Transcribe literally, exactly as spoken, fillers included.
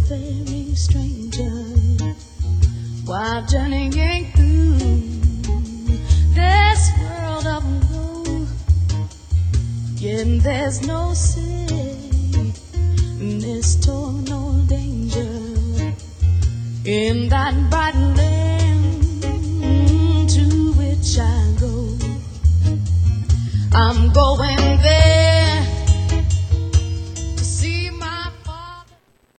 wayfaring stranger, while journeying through this world of woe. Yet there's no sickness, toil, no danger in that bright land to which I go. I'm going there.